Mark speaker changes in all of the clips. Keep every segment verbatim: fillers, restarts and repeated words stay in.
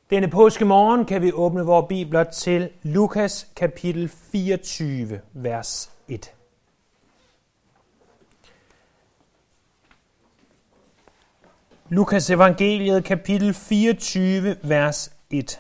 Speaker 1: Denne påskemorgen kan vi åbne vores bibler til Lukas kapitel fireogtyve, vers et. Lukas evangeliet kapitel fireogtyve, vers et.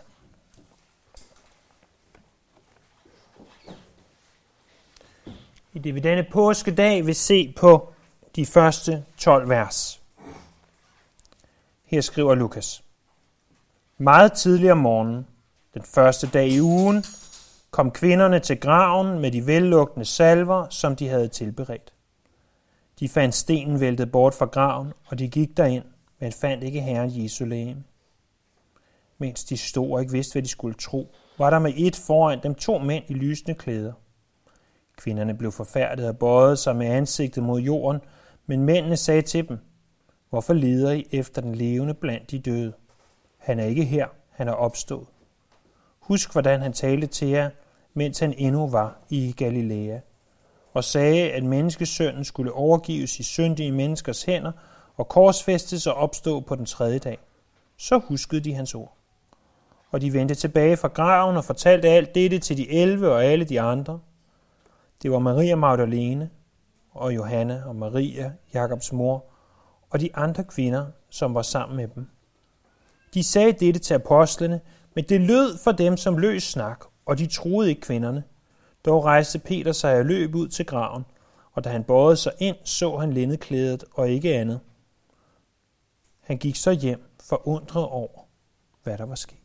Speaker 1: I det vi denne påskedag vil se på de første tolv vers. Her skriver Lukas: Meget tidligere om morgenen, den første dag i ugen, kom kvinderne til graven med de vellugtende salver, som de havde tilberedt. De fandt stenen væltet bort fra graven, og de gik derind, men fandt ikke Herren Jesu legeme. Mens de stod og ikke vidste, hvad de skulle tro, var der med et foran dem to mænd i lysende klæder. Kvinderne blev forfærdet og bøjede sig med ansigtet mod jorden, men mændene sagde til dem: Hvorfor leder I efter den levende blandt de døde? Han er ikke her, han er opstået. Husk, hvordan han talte til jer, mens han endnu var i Galilea, og sagde, at menneskesønnen skulle overgives i syndige menneskers hænder og korsfæstes og opstå på den tredje dag. Så huskede de hans ord. Og de vendte tilbage fra graven og fortalte alt dette til de elleve og alle de andre. Det var Maria Magdalene og Johanna og Maria, Jakobs mor, og de andre kvinder, som var sammen med dem. De sagde dette til apostlene, men det lød for dem som løs snak, og de troede ikke kvinderne. Dog rejste Peter sig og løb ud til graven, og da han bøjede sig ind, så han linnedklædet og ikke andet. Han gik så hjem forundret over, hvad der var sket.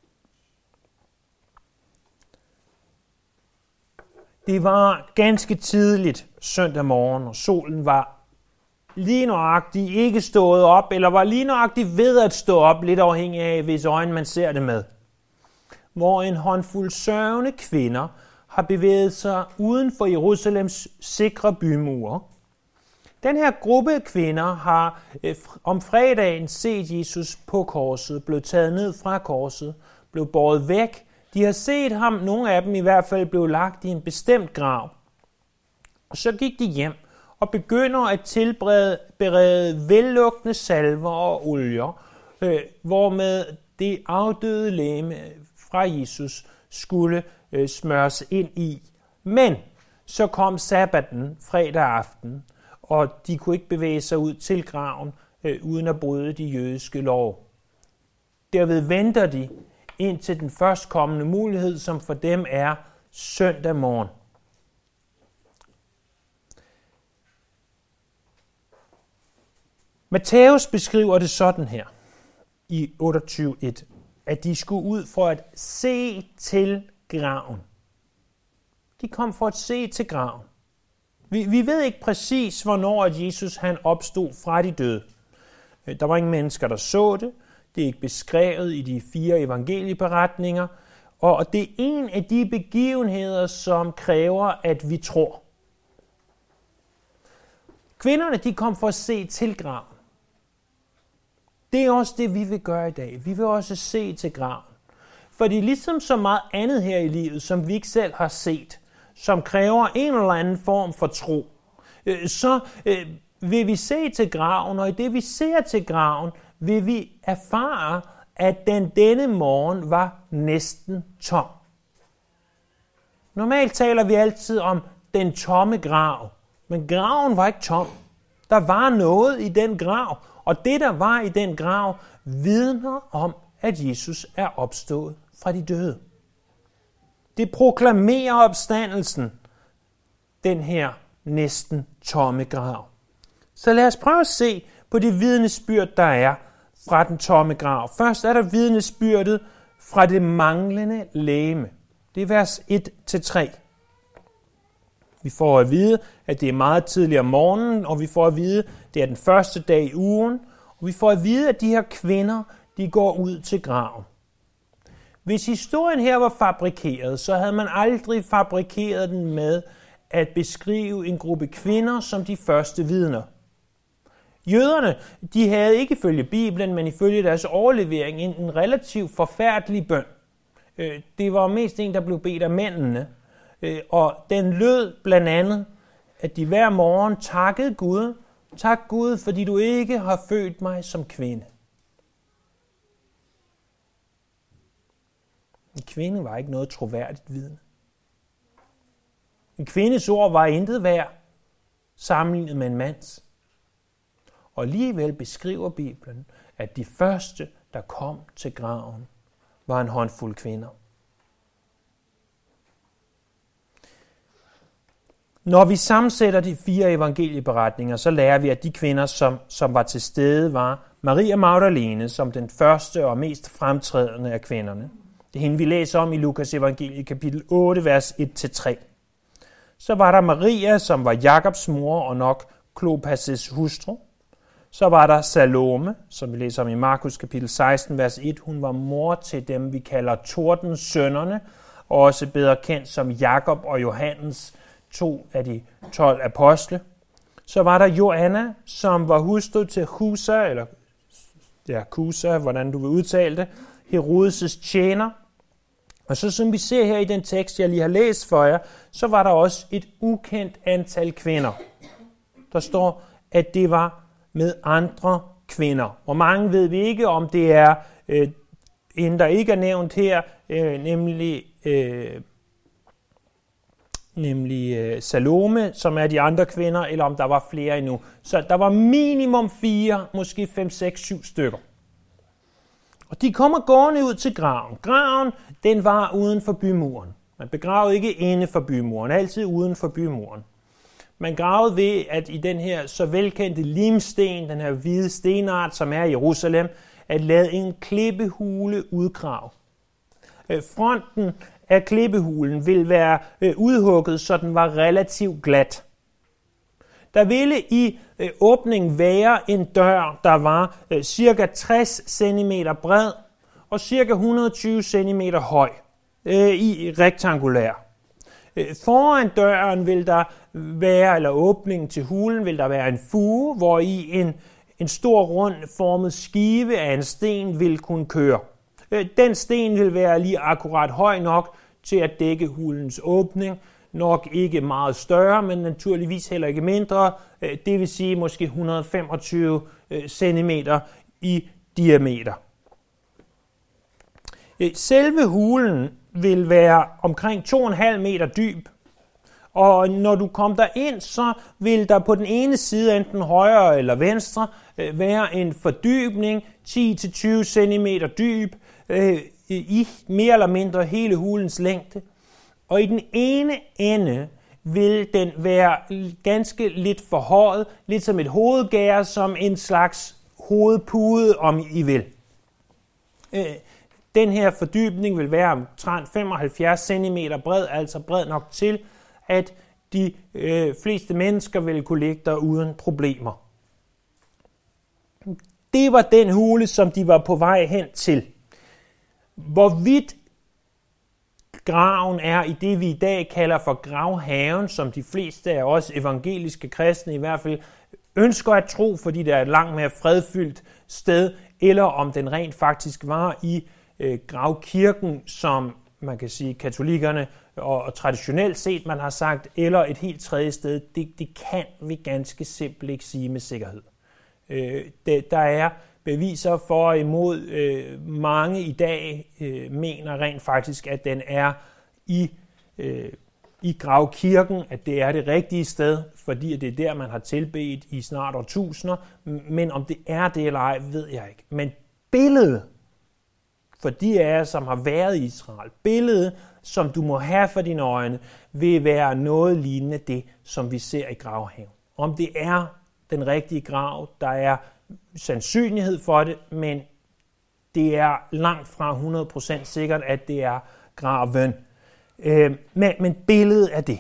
Speaker 1: Det var ganske tidligt søndag morgen, og solen var lige nøjagtigt ikke stået op, eller var lige nøjagtigt ved at stå op, lidt afhængig af, hvis øjne man ser det med. Hvor en håndfuld sørgende kvinder har bevæget sig uden for Jerusalems sikre bymure. Den her gruppe kvinder har øh, om fredagen set Jesus på korset, blev taget ned fra korset, blev båret væk. De har set ham, nogle af dem i hvert fald, blev lagt i en bestemt grav. Og så gik de hjem og begynder at tilberede vellugtende salver og olier, øh, hvormed det afdøde legeme fra Jesus skulle øh, smøres ind i. Men så kom sabbaten fredag aften, og de kunne ikke bevæge sig ud til graven øh, uden at bryde de jødiske lov. Derved venter de ind til den førstkommende mulighed, som for dem er søndag morgen. Matthæus beskriver det sådan her i otteogtyve et, at de skulle ud for at se til graven. De kom for at se til graven. Vi, vi ved ikke præcis, hvornår at Jesus han opstod fra de døde. Der var ingen mennesker, der så det. Det er ikke beskrevet i de fire evangelieberetninger. Og det er en af de begivenheder, som kræver, at vi tror. Kvinderne de kom for at se til graven. Det er også det, vi vil gøre i dag. Vi vil også se til graven. Fordi ligesom så meget andet her i livet, som vi ikke selv har set, som kræver en eller anden form for tro, så vil vi se til graven, og i det vi ser til graven, vil vi erfare, at den denne morgen var næsten tom. Normalt taler vi altid om den tomme grav, men graven var ikke tom. Der var noget i den grav, og det der var i den grav vidner om, at Jesus er opstået fra de døde. Det proklamerer opstandelsen, den her næsten tomme grav. Så lad os prøve at se på det vidnesbyrd, der er fra den tomme grav. Først er der vidnesbyrdet fra det manglende legeme. Det er vers et til tre. Vi får at vide, at det er meget tidligere om morgenen, og vi får at vide, at det er den første dag i ugen, og vi får at vide, at de her kvinder, de går ud til graven. Hvis historien her var fabrikeret, så havde man aldrig fabrikeret den med at beskrive en gruppe kvinder som de første vidner. Jøderne, de havde ikke ifølge Bibelen, men ifølge deres overlevering en relativt forfærdelig bøn. Det var mest en, der blev bedt af mændene, og den lød blandt andet, at de hver morgen takkede Gud. Tak Gud, fordi du ikke har født mig som kvinde. kvinde var ikke noget troværdigt vidne. En kvindes ord var intet værd sammenlignet med en mands. Og alligevel beskriver Bibelen, at de første, der kom til graven, var en håndfuld kvinder. Når vi sammensætter de fire evangelieberetninger, så lærer vi, at de kvinder, som, som var til stede, var Maria Magdalene, som den første og mest fremtrædende af kvinderne. Det er hende, vi læser om i Lukas evangelie, kapitel otte, vers et til tre. Så var der Maria, som var Jakobs mor og nok Klopas' hustru. Så var der Salome, som vi læser om i Markus kapitel seksten, vers et. Hun var mor til dem, vi kalder Tordensønnerne, og også bedre kendt som Jakob og Johannes, to af de tolv apostle. Så var der Joanna, som var hustru til Chuza, eller ja, Chuza, hvordan du vil udtale det, Herodes' tjener. Og så som vi ser her i den tekst, jeg lige har læst for jer, så var der også et ukendt antal kvinder. Der står, at det var med andre kvinder. Hvor mange ved vi ikke, om det er øh, en, der ikke er nævnt her, øh, nemlig, øh, nemlig øh, Salome, som er de andre kvinder, eller om der var flere endnu. Så der var minimum fire, måske fem, seks, syv stykker. Og de kommer gående ud til graven. Graven, den var uden for bymuren. Man begravede ikke inde for bymuren, altid uden for bymuren. Man gravede ved, at i den her så velkendte limsten, den her hvide stenart, som er i Jerusalem, at lade en klippehule udgrave. Fronten af klippehulen ville være udhugget, så den var relativt glat. Der ville i åbningen være en dør, der var cirka tres centimeter bred og cirka et hundrede og tyve centimeter høj i rektangulær. Foran døren vil der være, eller åbningen til hulen, vil der være en fuge, hvor i en, en stor rund formet skive af en sten vil kunne køre. Den sten vil være lige akkurat høj nok til at dække hulens åbning. Nok ikke meget større, men naturligvis heller ikke mindre. Det vil sige måske et hundrede og femogtyve centimeter i diameter. Selve hulen vil være omkring to komma fem meter dyb, og når du kommer der ind, så vil der på den ene side, enten højre eller venstre, være en fordybning ti til tyve centimeter dyb i mere eller mindre hele hulens længde. Og i den ene ende vil den være ganske lidt forhøjet, lidt som et hovedgær, som en slags hovedpude, om I vil. Den her fordybning vil være omtrent femoghalvfjerds centimeter bred, altså bred nok til, at de øh, fleste mennesker vil kunne ligge der uden problemer. Det var den hule, som de var på vej hen til. Hvorvidt graven er i det, vi i dag kalder for gravhaven, som de fleste af os evangeliske kristne i hvert fald ønsker at tro, fordi det er et langt mere fredfyldt sted, eller om den rent faktisk var i øh, gravkirken, som man kan sige katolikkerne og, og traditionelt set man har sagt, eller et helt tredje sted, det, det kan vi ganske simpelt ikke sige med sikkerhed. Øh, det, der er beviser for og imod. Øh, mange i dag øh, mener rent faktisk, at den er i, øh, i gravkirken, at det er det rigtige sted, fordi det er der, man har tilbedt i snart årtusinder. Men om det er det eller ej, ved jeg ikke. Men billedet, for de af jer, som har været i Israel, billedet, som du må have for dine øjne, vil være noget lignende det, som vi ser i gravhaven. Om det er den rigtige grav, der er sandsynlighed for det, men det er langt fra hundrede procent sikkert, at det er graven. Øh, men, men billedet er det.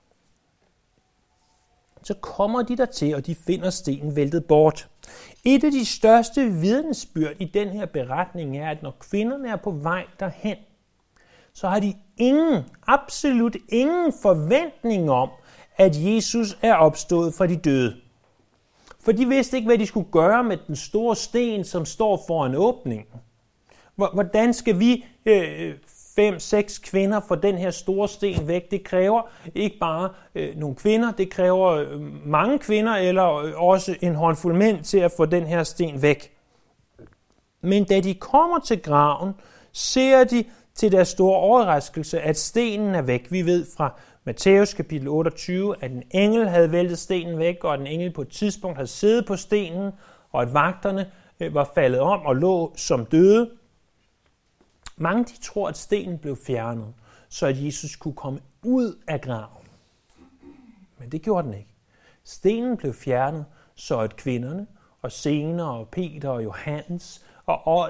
Speaker 1: Så kommer de der til, og de finder stenen væltet bort. Et af de største vidnesbyrd i den her beretning er, at når kvinderne er på vej derhen, så har de ingen, absolut ingen forventning om, at Jesus er opstået fra de døde. For de vidste ikke, hvad de skulle gøre med den store sten, som står foran åbningen. Hvordan skal vi øh, fem, seks kvinder få den her store sten væk? Det kræver ikke bare øh, nogle kvinder, det kræver øh, mange kvinder, eller øh, også en håndfuld mænd til at få den her sten væk. Men da de kommer til graven, ser de til deres store overraskelse, at stenen er væk. Vi ved fra Matthæus kapitel otteogtyve, at en engel havde væltet stenen væk, og at en engel på et tidspunkt havde siddet på stenen, og at vagterne var faldet om og lå som døde. Mange de tror, at stenen blev fjernet, så at Jesus kunne komme ud af graven. Men det gjorde den ikke. Stenen blev fjernet, så at kvinderne, og senere Peter og Johannes, og, og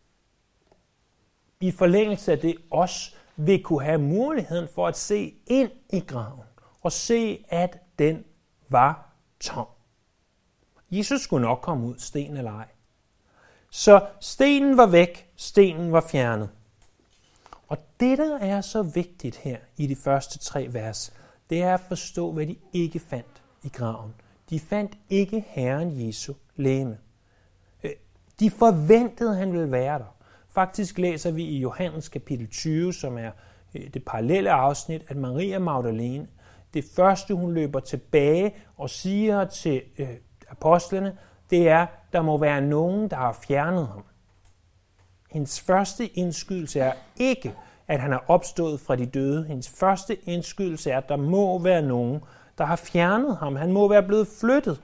Speaker 1: i forlængelse af det også vil kunne have muligheden for at se ind i graven, og se, at den var tom. Jesus skulle nok komme ud, sten eller ej. Så stenen var væk, stenen var fjernet. Og det, der er så vigtigt her i de første tre vers, det er at forstå, hvad de ikke fandt i graven. De fandt ikke Herren Jesu legeme. De forventede, at han ville være der. Faktisk læser vi i Johannes kapitel tyve, som er det parallelle afsnit, at Maria Magdalene, det første hun løber tilbage og siger til øh, apostlene, det er, der må være nogen, der har fjernet ham. Hendes første indskydelse er ikke, at han er opstået fra de døde. Hendes første indskydelse er, at der må være nogen, der har fjernet ham. Han må være blevet flyttet.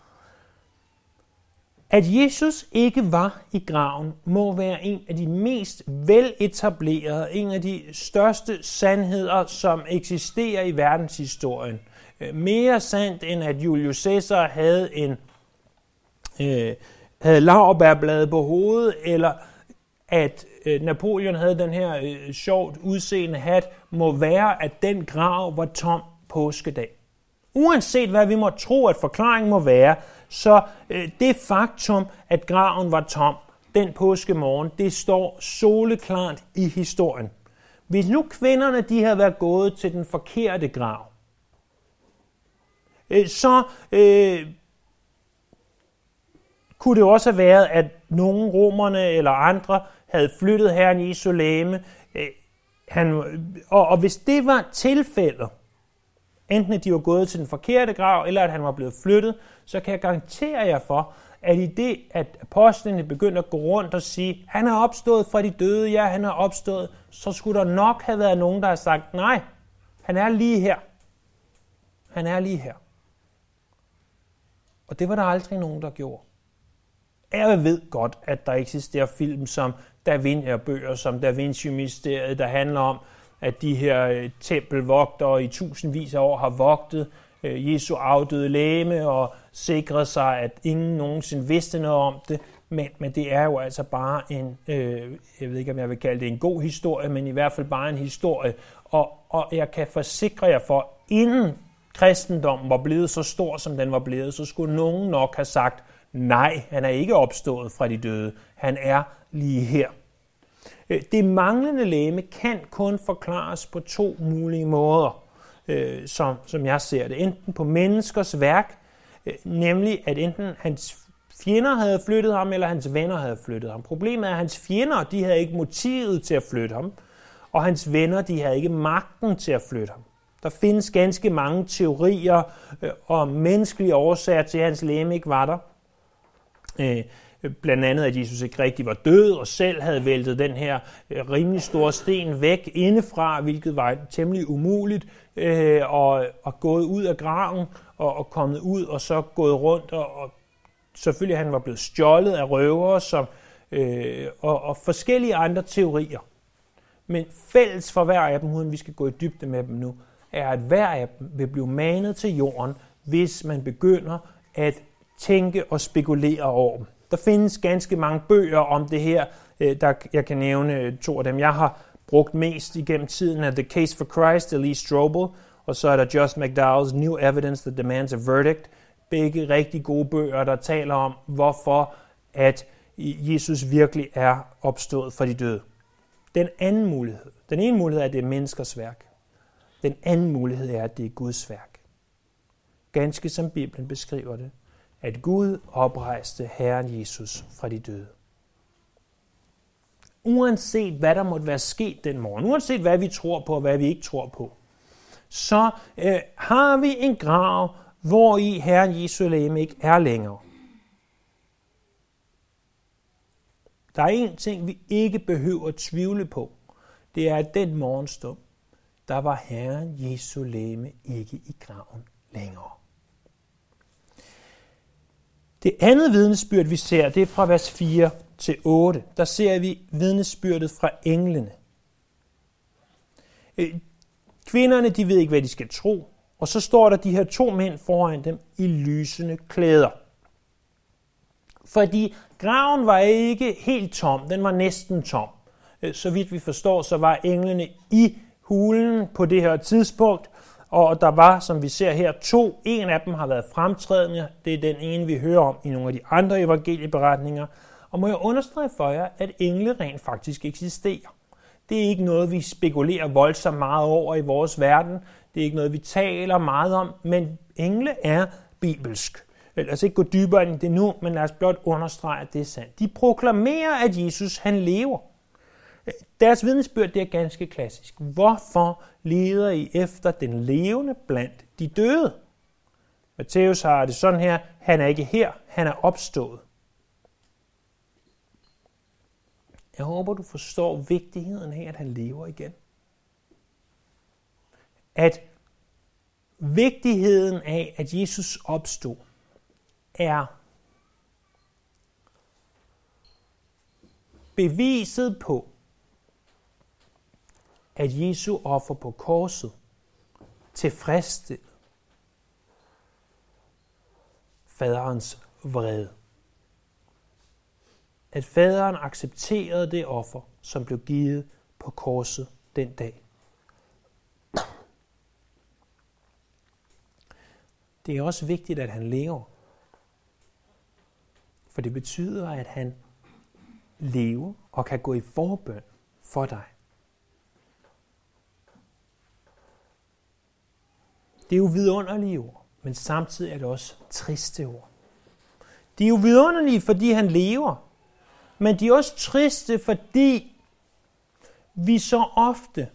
Speaker 1: At Jesus ikke var i graven, må være en af de mest veletablerede, en af de største sandheder, som eksisterer i verdenshistorien. Mere sandt, end at Julius Caesar havde en øh, havde laurbærblade på hovedet, eller at øh, Napoleon havde den her øh, sjovt udseende hat, må være, at den grav var tom påskedag. Uanset hvad vi må tro, at forklaringen må være, så øh, det faktum, at graven var tom den påskemorgen, det står soleklart i historien. Hvis nu kvinderne de havde været gået til den forkerte grav, øh, så øh, kunne det også have været, at nogle romerne eller andre havde flyttet Herren Jesu legeme. Øh, han, og, og hvis det var tilfældet, enten at de var gået til den forkerte grav, eller at han var blevet flyttet, så kan jeg garantere jer for, at i det, at apostlene begyndte at gå rundt og sige, han er opstået fra de døde, ja, han er opstået, så skulle der nok have været nogen, der har sagt, nej, han er lige her. Han er lige her. Og det var der aldrig nogen, der gjorde. Jeg ved godt, at der eksisterer film som Da Vinci, bøger som Da Vinci-mysteriet, der handler om, at de her tempelvogtere i tusindvis af år har vogtet Jesu afdøde legeme og sikret sig, at ingen nogensinde vidste noget om det. Men, men det er jo altså bare en, øh, jeg ved ikke, om jeg vil kalde det en god historie, men i hvert fald bare en historie. Og, og jeg kan forsikre jer for, inden kristendommen var blevet så stor, som den var blevet, så skulle nogen nok have sagt, nej, han er ikke opstået fra de døde. Han er lige her. Det manglende legeme kan kun forklares på to mulige måder, øh, som, som jeg ser det. Enten på menneskers værk, øh, nemlig at enten hans fjender havde flyttet ham, eller hans venner havde flyttet ham. Problemet er, at hans fjender de havde ikke motivet til at flytte ham, og hans venner de havde ikke magten til at flytte ham. Der findes ganske mange teorier øh, om menneskelige årsager til, at hans legeme ikke var der. Øh, Blandt andet, at Jesus ikke rigtig var død, og selv havde væltet den her rimelig store sten væk indefra, hvilket var temmelig umuligt, øh, og, og gået ud af graven, og, og kommet ud, og så gået rundt, og, og selvfølgelig han var blevet stjålet af røvere, som, øh, og, og forskellige andre teorier. Men fælles for hver af dem, uden vi skal gå i dybde med dem nu, er, at hver af dem vil blive manet til jorden, hvis man begynder at tænke og spekulere over dem. Der findes ganske mange bøger om det her. Der, jeg kan nævne to af dem. Jeg har brugt mest igennem tiden af The Case for Christ af Lee Strobel, og så er der Josh McDowell's New Evidence That Demands a Verdict. Begge rigtig gode bøger, der taler om, hvorfor at Jesus virkelig er opstået fra de døde. Den anden mulighed, den ene mulighed er, at det er menneskers værk. Den anden mulighed er, at det er Guds værk. Ganske som Bibelen beskriver det, at Gud oprejste Herren Jesus fra de døde. Uanset hvad der måtte være sket den morgen, uanset hvad vi tror på og hvad vi ikke tror på, så øh, har vi en grav, hvor i Herren Jesu legeme ikke er længere. Der er en ting, vi ikke behøver at tvivle på. det er, at den morgenstund, der var Herren Jesu legeme ikke i graven længere. Det andet vidnesbyrd, vi ser, det er fra vers fire til otte. Der ser vi vidnesbyrdet fra englene. Kvinderne, de ved ikke, hvad de skal tro. Og så står der de her to mænd foran dem i lysende klæder. Fordi graven var ikke helt tom, den var næsten tom. Så vidt vi forstår, så var englene i hulen på det her tidspunkt, og der var, som vi ser her, to. En af dem har været fremtrædende. Det er den ene, vi hører om i nogle af de andre evangelieberetninger. Og må jeg understrege for jer, at engle rent faktisk eksisterer. Det er ikke noget, vi spekulerer voldsomt meget over i vores verden. Det er ikke noget, vi taler meget om, men engle er bibelsk. Lad os ikke gå dybere ind i det nu, men lad os blot understrege, at det er sandt. De proklamerer, at Jesus han lever. Deres vidnesbyrd det er ganske klassisk. Hvorfor leder I efter den levende blandt de døde? Matthæus har det sådan her, han er ikke her, han er opstået. Jeg håber, du forstår vigtigheden af, at han lever igen. At vigtigheden af, at Jesus opstod, er beviset på, at Jesu offer på korset tilfredsstillede faderens vrede. At faderen accepterede det offer, som blev givet på korset den dag. Det er også vigtigt, at han lever. For det betyder, at han lever og kan gå i forbøn for dig. Det er jo vidunderlige ord, men samtidig er det også triste ord. De er jo vidunderlige, fordi han lever, men de er også triste, fordi vi så ofte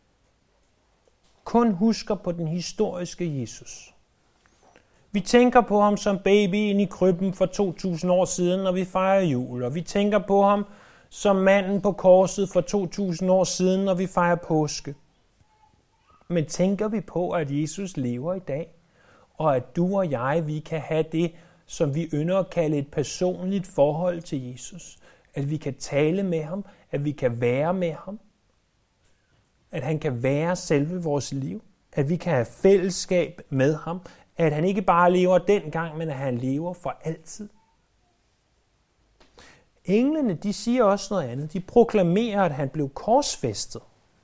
Speaker 1: kun husker på den historiske Jesus. Vi tænker på ham som baby inde i krybben for to tusind år siden, når vi fejrer jul, og vi tænker på ham som manden på korset for to tusind år siden, når vi fejrer påske. Men tænker vi på, at Jesus lever i dag, og at du og jeg, vi kan have det, som vi ynder at kalde et personligt forhold til Jesus. At vi kan tale med ham, at vi kan være med ham, at han kan være selve vores liv, at vi kan have fællesskab med ham, at han ikke bare lever dengang, men at han lever for altid. Englene, de siger også noget andet. De proklamerer, at han blev korsfæstet.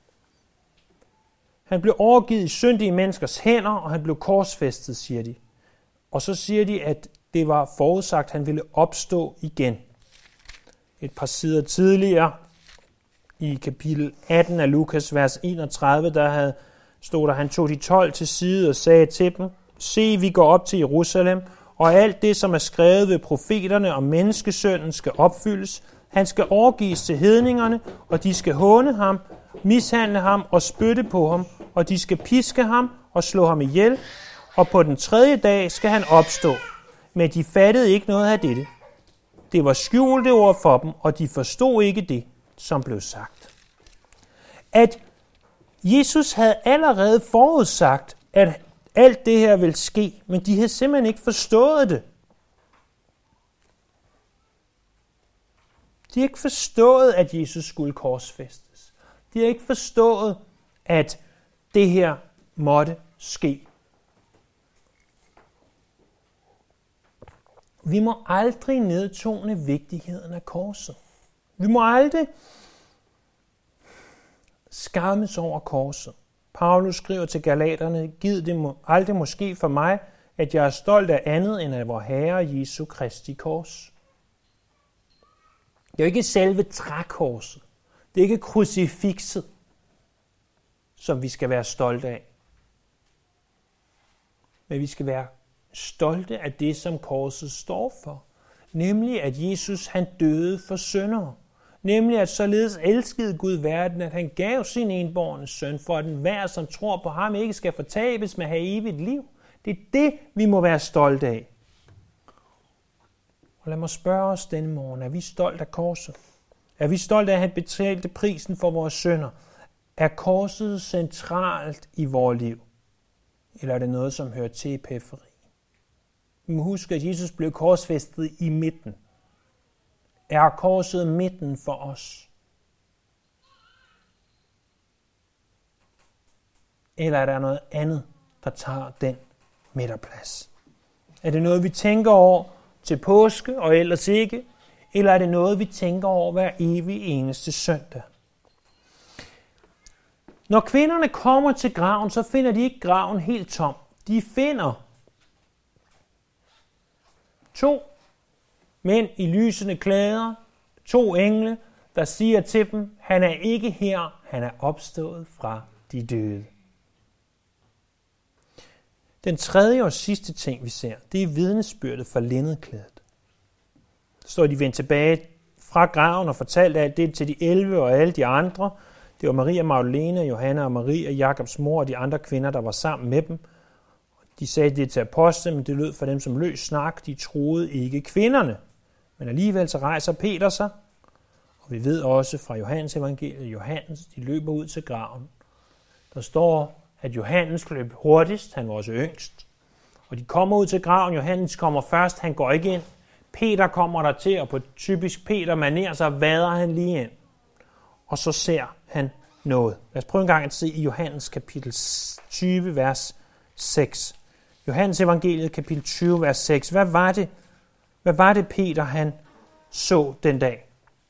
Speaker 1: Han blev overgivet i syndige menneskers hænder, og han blev korsfæstet, siger de. Og så siger de, at det var forudsagt, at han ville opstå igen. Et par sider tidligere, i kapitel atten af Lukas, vers enogtredive, der havde, stod der, han tog de tolv til side og sagde til dem, se, vi går op til Jerusalem, og alt det, som er skrevet ved profeterne om menneskesønnen, skal opfyldes. Han skal overgives til hedningerne, og de skal håne ham, mishandle ham og spytte på ham, og de skal piske ham og slå ham ihjel, og på den tredje dag skal han opstå. Men de fattede ikke noget af dette. Det var skjulte ord for dem, og de forstod ikke det, som blev sagt. At Jesus havde allerede forudsagt, at alt det her ville ske, men de havde simpelthen ikke forstået det. De har ikke forstået, at Jesus skulle korsfæstes. De har ikke forstået, at det her måtte ske. Vi må aldrig nedtone vigtigheden af korset. Vi må aldrig skammes over korset. Paulus skriver til galaterne, giv det må, aldrig måske for mig, at jeg er stolt af andet end af vor Herre Jesu Kristi kors. Det er jo ikke selve trækorset. Det er ikke krucifixet, som vi skal være stolte af. Men vi skal være stolte af det, som korset står for. Nemlig, at Jesus han døde for syndere. Nemlig, at således elskede Gud verden, at han gav sin enbårne søn, for at enhver, som tror på ham, ikke skal fortabes, men have evigt liv. Det er det, vi må være stolte af. Og lad mig spørge os denne morgen, er vi stolte af korset? Er vi stolte af, at han betalte prisen for vores synder? Er korset centralt i vores liv? Eller er det noget, som hører til i periferien? Vi må huske, at Jesus blev korsfæstet i midten. Er korset midten for os? Eller er der noget andet, der tager den midterplads? Er det noget, vi tænker over til påske og ellers ikke? Eller er det noget, vi tænker over hver evig eneste søndag? Når kvinderne kommer til graven, så finder de ikke graven helt tom. De finder to mænd i lysende klæder, to engle, der siger til dem, han er ikke her, han er opstået fra de døde. Den tredje og sidste ting, vi ser, det er vidnesbyrdet for linnedklædet. Så står de vendt tilbage fra graven og fortalte alt det til de elleve og alle de andre. Det var Maria Magdalene, Johanna og Maria, Jakobs mor og de andre kvinder, der var sammen med dem. De sagde det til apostlen, men det lød for dem som løs snak. De troede ikke kvinderne. Men alligevel så rejser Peter sig. Og vi ved også fra Johannes evangeliet, Johannes, de løber ud til graven. Der står, at Johannes løb hurtigst, han var også yngst. Og de kommer ud til graven, Johannes kommer først, han går ikke ind. Peter kommer der til, og på typisk Peter-manér, så vader han lige ind. Og så ser han noget. Lad os prøve en gang at se i Johannes kapitel tyve, vers seks. Johannes evangeliet kapitel tyve, vers seks. Hvad var det, hvad var det Peter han så den dag?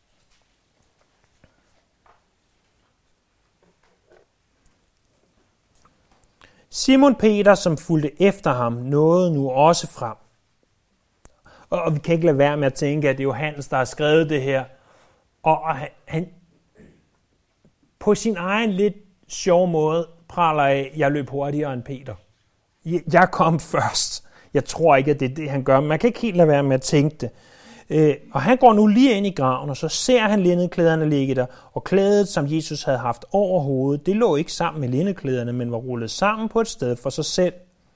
Speaker 1: Simon Peter, som fulgte efter ham, nåede nu også frem. Og vi kan ikke lade være med at tænke, at det er Johannes, der har skrevet det her. Og han, han på sin egen lidt sjov måde praler af, jeg løb hurtigere end Peter. Jeg kom først. Jeg tror ikke, at det er det, han gør, men man kan ikke helt lade være med at tænke det. Og han går nu lige ind i graven, og så ser han linnedklæderne ligge der, og klædet, som Jesus havde haft over hovedet, det lå ikke sammen med linnedklæderne, men var rullet sammen på et sted for sig selv.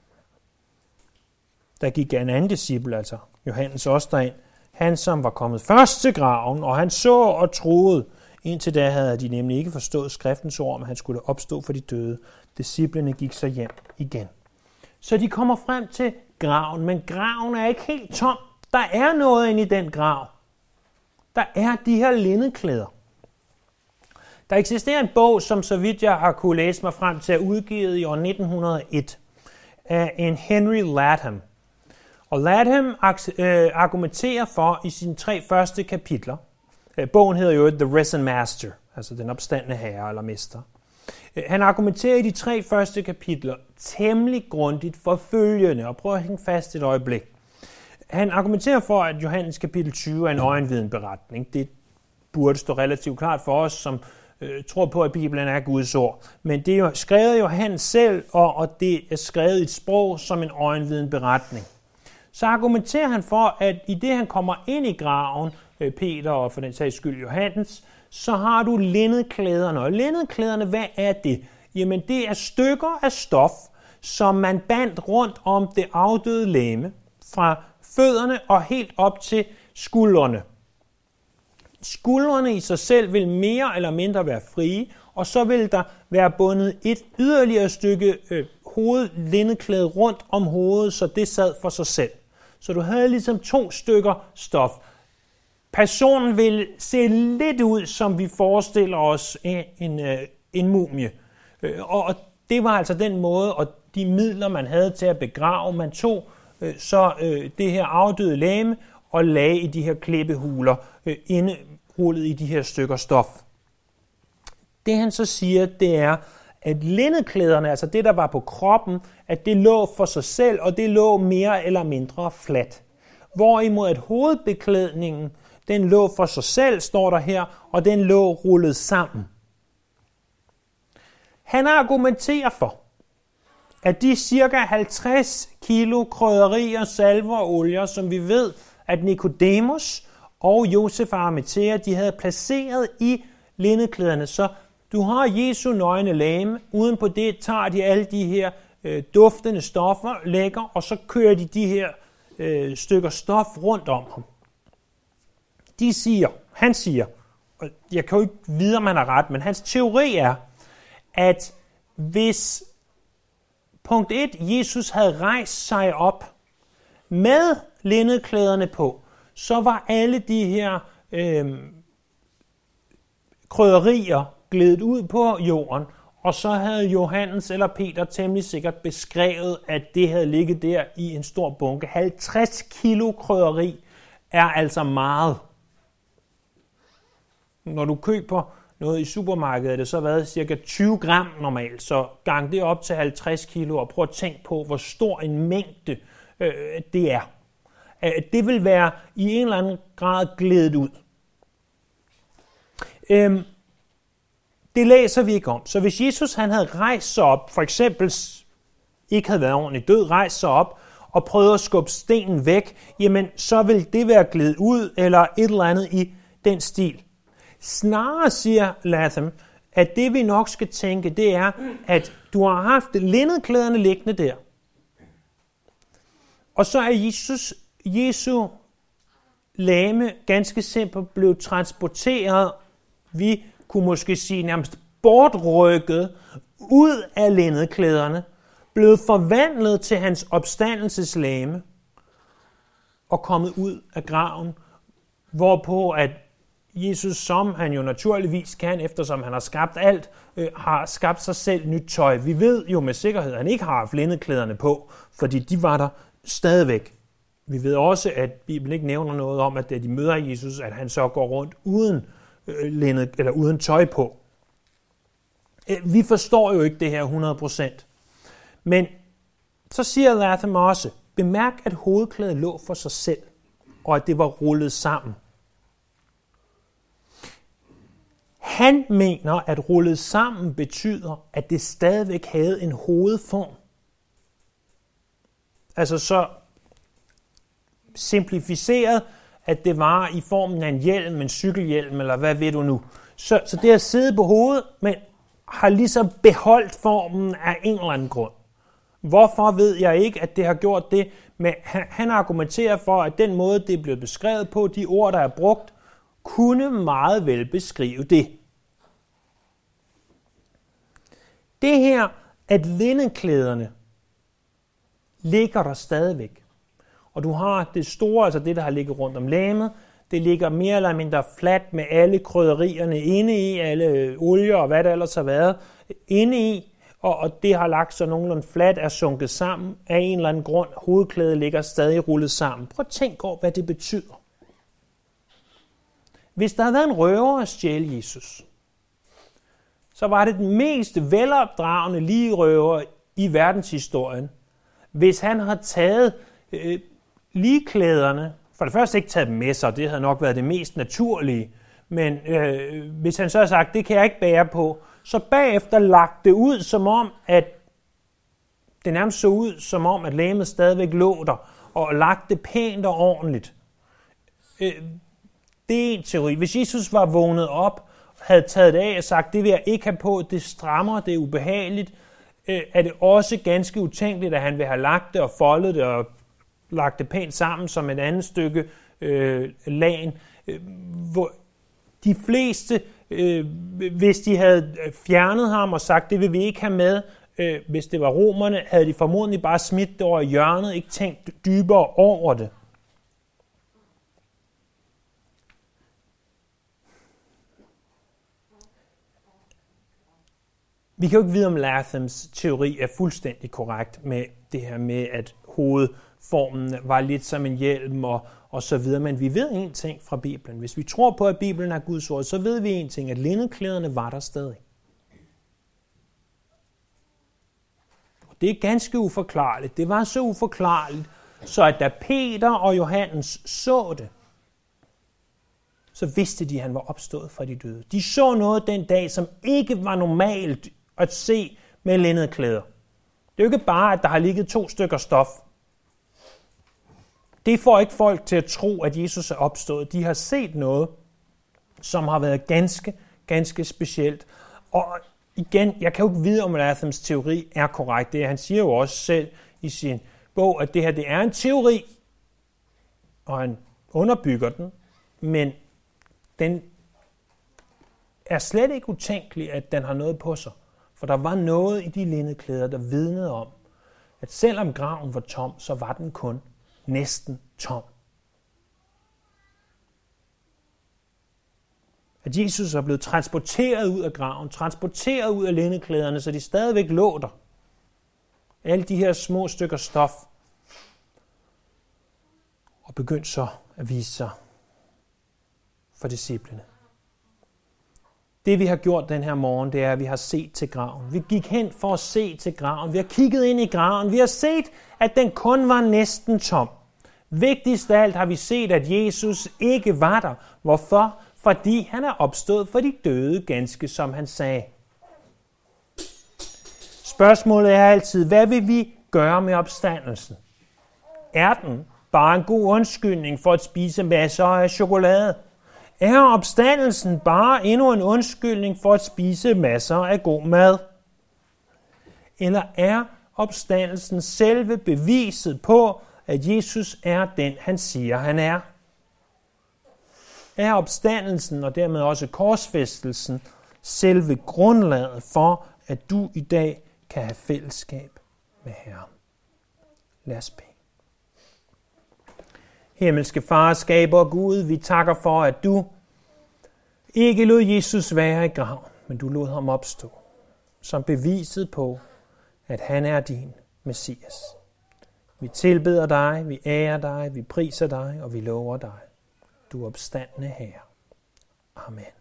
Speaker 1: Der gik en anden disciple, altså Johannes også derind, han som var kommet først til graven, og han så og troede. Indtil da havde de nemlig ikke forstået skriftens ord, om han skulle opstå for de døde. Disciplene gik så hjem igen. Så de kommer frem til graven, men graven er ikke helt tom. Der er noget inde i den grav. Der er de her linnedklæder. Der eksisterer en bog, som så vidt jeg har kunne læse mig frem til, er udgivet i år nitten hundrede og et af en Henry Latham. Og Latham argumenterer for i sine tre første kapitler. Bogen hedder jo The Risen Master, altså den opstandne herre eller mester. Han argumenterer i de tre første kapitler temmelig grundigt for følgende, og prøv at hænge fast et øjeblik. Han argumenterer for, at Johannes kapitel tyve er en øjenviden beretning. Det burde stå relativt klart for os, som øh, tror på, at Bibelen er Guds ord. Men det er jo skrevet Johannes selv, og, og det er skrevet i et sprog som en øjenviden beretning. Så argumenterer han for, at i det han kommer ind i graven, øh, Peter og for den sags skyld Johannes, så har du linnedklæderne. Og linnedklæderne, hvad er det? Jamen det er stykker af stof, som man bandt rundt om det afdøde legeme, fra fødderne og helt op til skuldrene. Skuldrene i sig selv vil mere eller mindre være frie, og så vil der være bundet et yderligere stykke øh, hovedlinnedklæde rundt om hovedet, så det sad for sig selv. Så du havde ligesom to stykker stof. Personen vil se lidt ud, som vi forestiller os en, en, en mumie. Og det var altså den måde, og de midler, man havde til at begrave. Man tog så det her afdøde legeme og lagde i de her klippehuler, indrullet i de her stykker stof. Det han så siger, det er, at linnedklæderne, altså det, der var på kroppen, at det lå for sig selv, og det lå mere eller mindre fladt. Hvorimod at hovedbeklædningen, den lå for sig selv, står der her, og den lå rullet sammen. Han argumenterer for, at de cirka halvtreds kilo krydderier, salver og olier, som vi ved, at Nikodemus og Josef af Arimathæa, de havde placeret i linnedklæderne. Så du har Jesu nøgne legeme, uden på det tager de alle de her øh, duftende stoffer, lægger, og så kører de de her øh, stykker stof rundt om ham. De siger, han siger, og jeg kan jo ikke vide, om han har ret, men hans teori er, at hvis punkt et, Jesus havde rejst sig op med linnedklæderne på, så var alle de her øh, krydderier gledet ud på jorden, og så havde Johannes eller Peter temmelig sikkert beskrevet, at det havde ligget der i en stor bunke. halvtreds kilo krydderi er altså meget. Når du køber noget i supermarkedet, er det så været cirka tyve gram normalt, så gang det op til halvtreds kilo, og prøv at tænke på, hvor stor en mængde øh, det er. Det vil være i en eller anden grad glædet ud. Øhm, det læser vi ikke om. Så hvis Jesus han havde rejst sig op, for eksempel ikke havde været ordentligt død, rejst sig op og prøvet at skubbe stenen væk, jamen så vil det være glædet ud, eller et eller andet i den stil. Snarere siger Latham, at det vi nok skal tænke, det er, at du har haft linnedklæderne liggende der. Og så er Jesus, Jesu legeme ganske simpelt blevet transporteret, vi kunne måske sige nærmest bortrykket, ud af linnedklæderne, blevet forvandlet til hans opstandelseslegeme og kommet ud af graven, hvorpå at Jesus, som han jo naturligvis kan, eftersom han har skabt alt, øh, har skabt sig selv nyt tøj. Vi ved jo med sikkerhed, at han ikke har haft linnedklæderne på, fordi de var der stadigvæk. Vi ved også, at Bibelen ikke nævner noget om, at da de møder Jesus, at han så går rundt uden, øh, linned, eller uden tøj på. Vi forstår jo ikke det her hundrede procent. Men så siger Latham også, bemærk, at hovedklædet lå for sig selv, og at det var rullet sammen. Han mener, at rullet sammen betyder, at det stadigvæk havde en hovedform. Altså så simplificeret, at det var i formen af en hjelm, en cykelhjelm, eller hvad ved du nu. Så, så det at sidde på hovedet, men har ligesom beholdt formen af en eller anden grund. Hvorfor ved jeg ikke, at det har gjort det, men han, han argumenterer for, at den måde, det er blevet beskrevet på, de ord, der er brugt, kunne meget vel beskrive det. Det her, at linnedklæderne ligger der stadigvæk. Og du har det store, altså det, der har ligget rundt om legemet, det ligger mere eller mindre fladt med alle krydderierne inde i, alle olier og hvad der ellers har været inde i, og, og det har lagt sig nogenlunde fladt, er sunket sammen af en eller anden grund. Hovedklædet ligger stadig rullet sammen. Prøv at tænk over, hvad det betyder. Hvis der havde været en røver at stjæle Jesus, så var det den mest velopdragende ligerøver i verdenshistorien, hvis han har taget øh, ligeklæderne, for det første ikke taget dem med sig, det havde nok været det mest naturlige, men øh, hvis han så har sagt, det kan jeg ikke bære på, så bagefter lagt det ud som om, at det nærmest så ud som om, at legemet stadigvæk lå der, og lagt det pænt og ordentligt. Øh, det er en teori. Hvis Jesus var vågnet op, havde taget det af og sagt, det vil jeg ikke have på, det strammer, det er ubehageligt, øh, er det også ganske utænkeligt, at han vil have lagt det og foldet det og lagt det pænt sammen som et andet stykke øh, lagen. Øh, hvor de fleste, øh, hvis de havde fjernet ham og sagt, det vil vi ikke have med, øh, hvis det var romerne, havde de formodentlig bare smidt det over hjørnet, ikke tænkt dybere over det. Vi kan jo ikke vide, om Lathams teori er fuldstændig korrekt med det her med, at hovedformen var lidt som en hjelm og, og så videre. Men vi ved en ting fra Bibelen. Hvis vi tror på, at Bibelen er Guds ord, så ved vi en ting, at linnedklæderne var der stadig. Og det er ganske uforklarligt. Det var så uforklarligt, så at da Peter og Johannes så det, så vidste de, at han var opstået fra de døde. De så noget den dag, som ikke var normalt at se med linnedklæder. Det er jo ikke bare, at der har ligget to stykker stof. Det får ikke folk til at tro, at Jesus er opstået. De har set noget, som har været ganske, ganske specielt. Og igen, jeg kan jo ikke vide, om Lathams teori er korrekt. Det, han siger jo også selv i sin bog, at det her det er en teori, og han underbygger den, men den er slet ikke utænkelig, at den har noget på sig. For der var noget i de linnedklæder, der vidnede om, at selvom graven var tom, så var den kun næsten tom. At Jesus er blevet transporteret ud af graven, transporteret ud af linnedklæderne, så de stadigvæk lå der. Alle de her små stykker stof. Og begyndte så at vise sig for disciplene. Det vi har gjort den her morgen, det er, at vi har set til graven. Vi gik hen for at se til graven. Vi har kigget ind i graven. Vi har set, at den kun var næsten tom. Vigtigst af alt har vi set, at Jesus ikke var der. Hvorfor? Fordi han er opstået for de døde, ganske som han sagde. Spørgsmålet er altid, hvad vil vi gøre med opstandelsen? Er den bare en god undskyldning for at spise masser af chokolade? Er opstandelsen bare endnu en undskyldning for at spise masser af god mad? Eller er opstandelsen selve beviset på, at Jesus er den, han siger, han er? Er opstandelsen og dermed også korsfæstelsen selve grundlaget for, at du i dag kan have fællesskab med Herren? Lad os bede. Himmelske Far, skaber og Gud, vi takker for, at du ikke lod Jesus være i graven, men du lod ham opstå, som beviset på, at han er din Messias. Vi tilbeder dig, vi ærer dig, vi priser dig, og vi lover dig. Du er opstandne Herre. Amen.